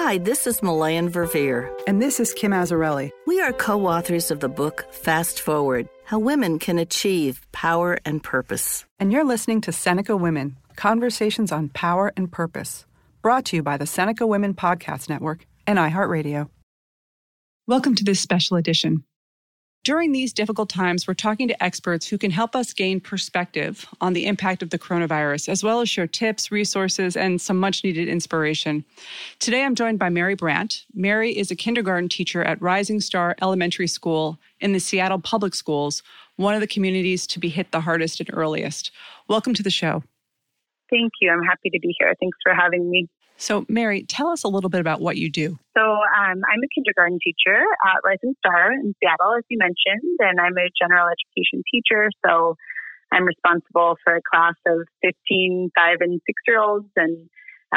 Hi, this is Malayan Verveer. And this is Kim Azzarelli. We are co-authors of the book Fast Forward, How Women Can Achieve Power and Purpose. And you're listening to Seneca Women, Conversations on Power and Purpose, brought to you by the Seneca Women Podcast Network and iHeartRadio. Welcome to this special edition. During these difficult times, we're talking to experts who can help us gain perspective on the impact of the coronavirus, as well as share tips, resources, and some much-needed inspiration. Today, I'm joined by Mary Brandt. Mary is a kindergarten teacher at Rising Star Elementary School in the Seattle Public Schools, one of the communities to be hit the hardest and earliest. Welcome to the show. Thank you. I'm happy to be here. Thanks for having me. So, Mary, tell us a little bit about what you do. So, I'm a kindergarten teacher at Rising Star in Seattle, as you mentioned, and I'm a general education teacher. So, I'm responsible for a class of 15, 5, and 6-year-olds. And,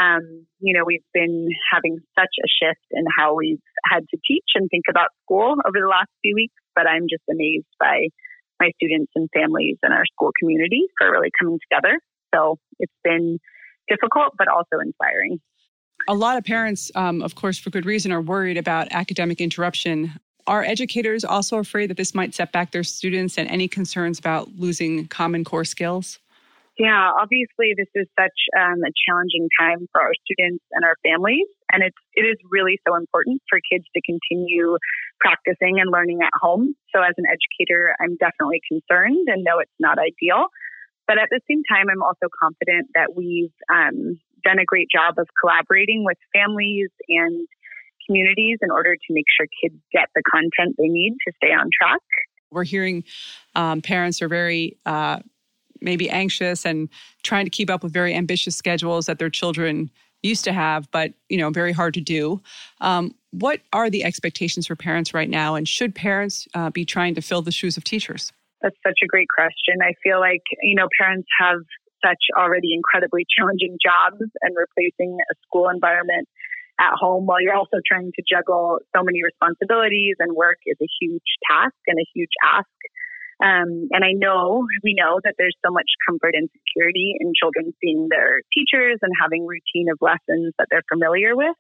we've been having such a shift in how we've had to teach and think about school over the last few weeks. But I'm just amazed by my students and families and our school community for really coming together. So, it's been difficult, but also inspiring. A lot of parents, of course, for good reason, are worried about academic interruption. Are educators also afraid that this might set back their students, and any concerns about losing Common Core skills? Yeah, obviously this is such a challenging time for our students and our families, and it is really so important for kids to continue practicing and learning at home. So as an educator, I'm definitely concerned and know it's not ideal. But at the same time, I'm also confident that we've done a great job of collaborating with families and communities in order to make sure kids get the content they need to stay on track. We're hearing parents are very maybe anxious and trying to keep up with very ambitious schedules that their children used to have, but very hard to do. What are the expectations for parents right now, and should parents be trying to fill the shoes of teachers? That's such a great question. I feel like, parents have such already incredibly challenging jobs, and replacing a school environment at home while you're also trying to juggle so many responsibilities and work is a huge task and a huge ask. And we know that there's so much comfort and security in children seeing their teachers and having routine of lessons that they're familiar with.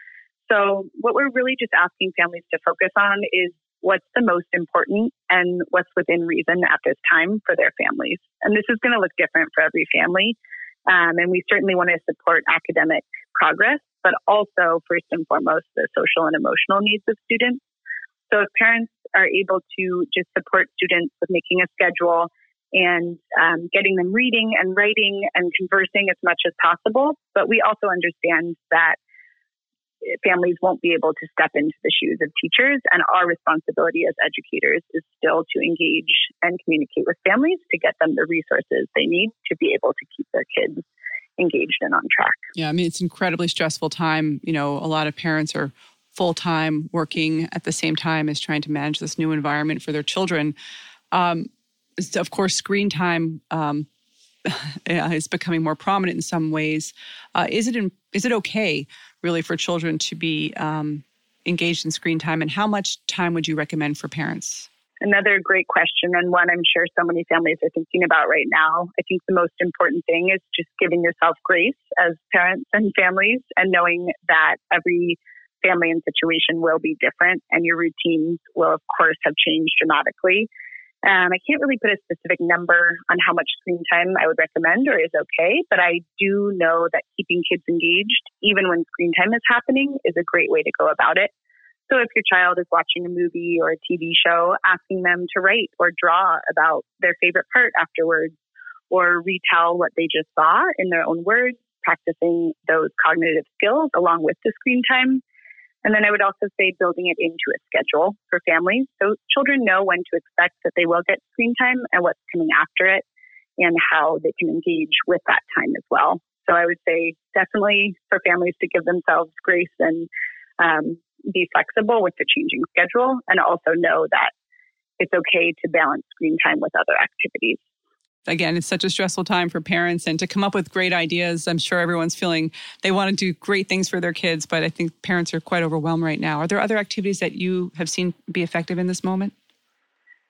So what we're really just asking families to focus on is what's the most important and what's within reason at this time for their families. And this is going to look different for every family. And we certainly want to support academic progress, but also first and foremost, the social and emotional needs of students. So if parents are able to just support students with making a schedule and getting them reading and writing and conversing as much as possible, but we also understand that families won't be able to step into the shoes of teachers, and our responsibility as educators is still to engage and communicate with families to get them the resources they need to be able to keep their kids engaged and on track. Yeah, it's an incredibly stressful time. A lot of parents are full-time working at the same time as trying to manage this new environment for their children. Of course, screen time is becoming more prominent in some ways. Is it okay, really, for children to be engaged in screen time? And how much time would you recommend for parents? Another great question, and one I'm sure so many families are thinking about right now. I think the most important thing is just giving yourself grace as parents and families, and knowing that every family and situation will be different, and your routines will, of course, have changed dramatically. I can't really put a specific number on how much screen time I would recommend or is okay, but I do know that keeping kids engaged, even when screen time is happening, is a great way to go about it. So if your child is watching a movie or a TV show, asking them to write or draw about their favorite part afterwards, or retell what they just saw in their own words, practicing those cognitive skills along with the screen time. And then I would also say building it into a schedule for families, so children know when to expect that they will get screen time and what's coming after it, and how they can engage with that time as well. So I would say definitely for families to give themselves grace and be flexible with the changing schedule, and also know that it's okay to balance screen time with other activities. Again, it's such a stressful time for parents, and to come up with great ideas. I'm sure everyone's feeling they want to do great things for their kids, but I think parents are quite overwhelmed right now. Are there other activities that you have seen be effective in this moment?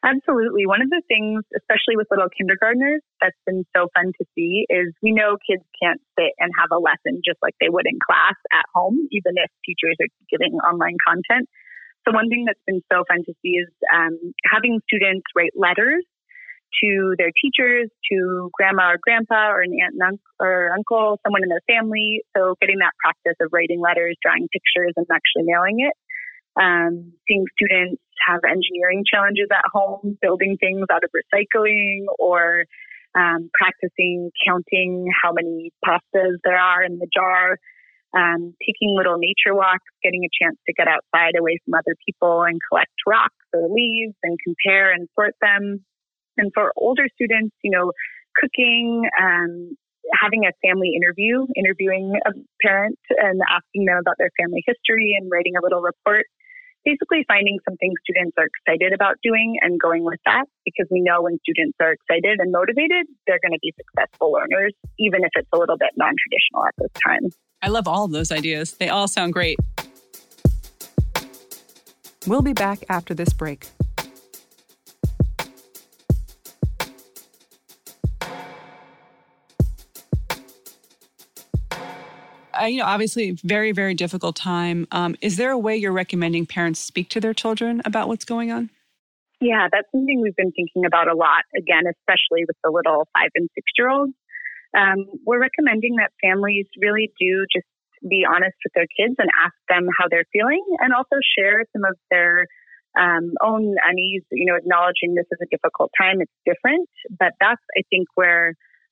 Absolutely. One of the things, especially with little kindergartners, that's been so fun to see is we know kids can't sit and have a lesson just like they would in class at home, even if teachers are giving online content. So one thing that's been so fun to see is having students write letters to their teachers, to grandma or grandpa or an aunt and uncle, someone in their family. So getting that practice of writing letters, drawing pictures, and actually mailing it. Seeing students have engineering challenges at home, building things out of recycling, or practicing counting how many pastas there are in the jar, taking little nature walks, getting a chance to get outside away from other people and collect rocks or leaves and compare and sort them. And for older students, cooking, having a family interviewing a parent and asking them about their family history and writing a little report. Basically finding something students are excited about doing and going with that, because we know when students are excited and motivated, they're going to be successful learners, even if it's a little bit non-traditional at this time. I love all of those ideas. They all sound great. We'll be back after this break. Obviously, very, very difficult time. Is there a way you're recommending parents speak to their children about what's going on? Yeah, that's something we've been thinking about a lot, again, especially with the little 5 and 6-year-olds. We're recommending that families really do just be honest with their kids and ask them how they're feeling, and also share some of their own unease, acknowledging this is a difficult time, it's different. But that's, I think, where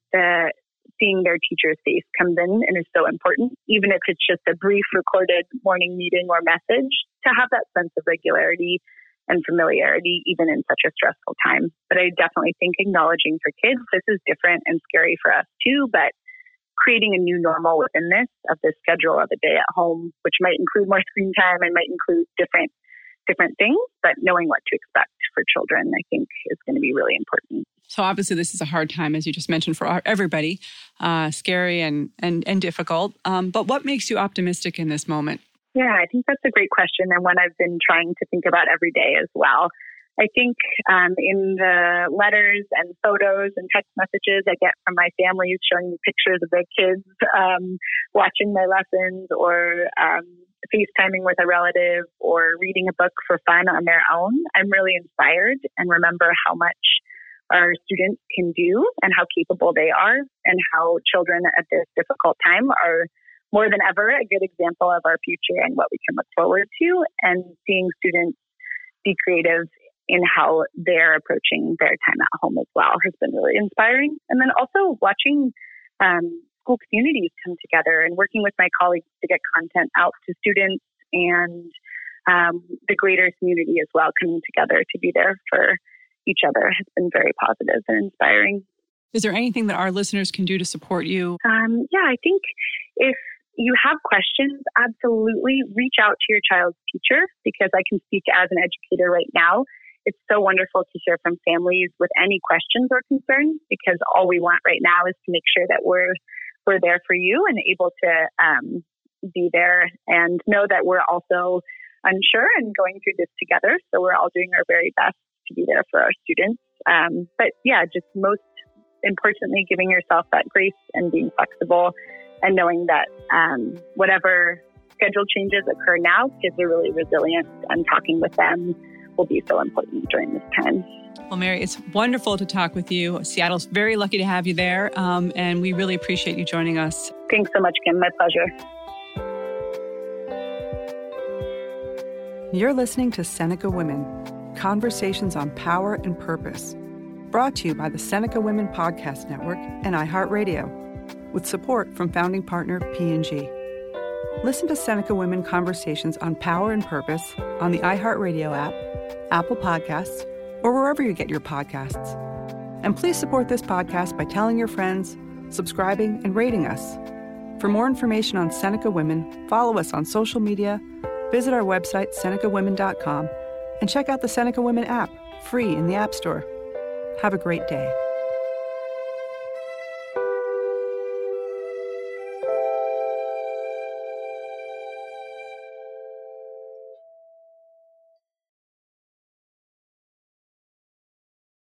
seeing their teacher's face comes in and is so important, even if it's just a brief recorded morning meeting or message, to have that sense of regularity and familiarity, even in such a stressful time. But I definitely think acknowledging for kids, this is different and scary for us too, but creating a new normal within this, of the schedule of a day at home, which might include more screen time and might include different things, but knowing what to expect for children, I think, is going to be really important. So obviously this is a hard time, as you just mentioned, for everybody, scary and difficult. But what makes you optimistic in this moment? Yeah, I think that's a great question, and one I've been trying to think about every day as well. I think in the letters and photos and text messages I get from my families showing me pictures of their kids watching my lessons, or FaceTiming with a relative, or reading a book for fun on their own, I'm really inspired and remember how much our students can do and how capable they are, and how children at this difficult time are more than ever a good example of our future and what we can look forward to. And seeing students be creative in how they're approaching their time at home as well has been really inspiring. And then also watching school communities come together and working with my colleagues to get content out to students, and the greater community as well coming together to be there for each other has been very positive and inspiring. Is there anything that our listeners can do to support you? I think if you have questions, absolutely reach out to your child's teacher, because I can speak as an educator right now. It's so wonderful to hear from families with any questions or concerns, because all we want right now is to make sure that we're there for you and able to be there, and know that we're also unsure and going through this together. So we're all doing our very best to be there for our students. But yeah, just most importantly, giving yourself that grace and being flexible, and knowing that whatever schedule changes occur now, kids are really resilient, and talking with them will be so important during this time. Well, Mary, it's wonderful to talk with you. Seattle's very lucky to have you there, and we really appreciate you joining us. Thanks so much, Kim. My pleasure. You're listening to Seneca Women, Conversations on Power and Purpose, brought to you by the Seneca Women Podcast Network and iHeartRadio, with support from founding partner P&G. Listen to Seneca Women Conversations on Power and Purpose on the iHeartRadio app, Apple Podcasts, or wherever you get your podcasts. And please support this podcast by telling your friends, subscribing, and rating us. For more information on Seneca Women, follow us on social media, visit our website, senecawomen.com, and check out the Seneca Women app, free in the App Store. Have a great day.